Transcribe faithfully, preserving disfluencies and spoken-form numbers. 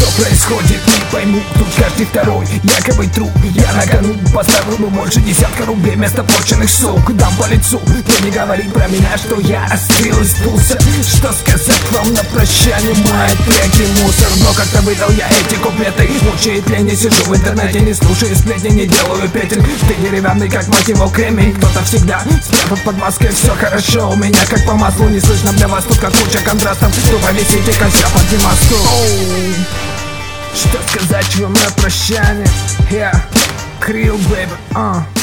происходит, не пойму. Тут каждый второй якобы труп. Я на кону поставил бы больше десятка рублей вместо порченных сук. Дам по лицу, ты не говори про меня, что я остыл и сдулся. Что сказать вам на прощание, мои треки мусор. Но как-то выдал я эти куплеты. Мучает лень, не сижу в интернете, не слушаю сплетни, не делаю петель. Ты деревянный, как мать его кремень. Кто-то всегда спрятан под маской, все хорошо у меня как по маслу. Не слышно для вас тут как куча контрастов. Тупо висите, кося под демасту. Что сказать вам на прощание? Я Крил, бэйби, а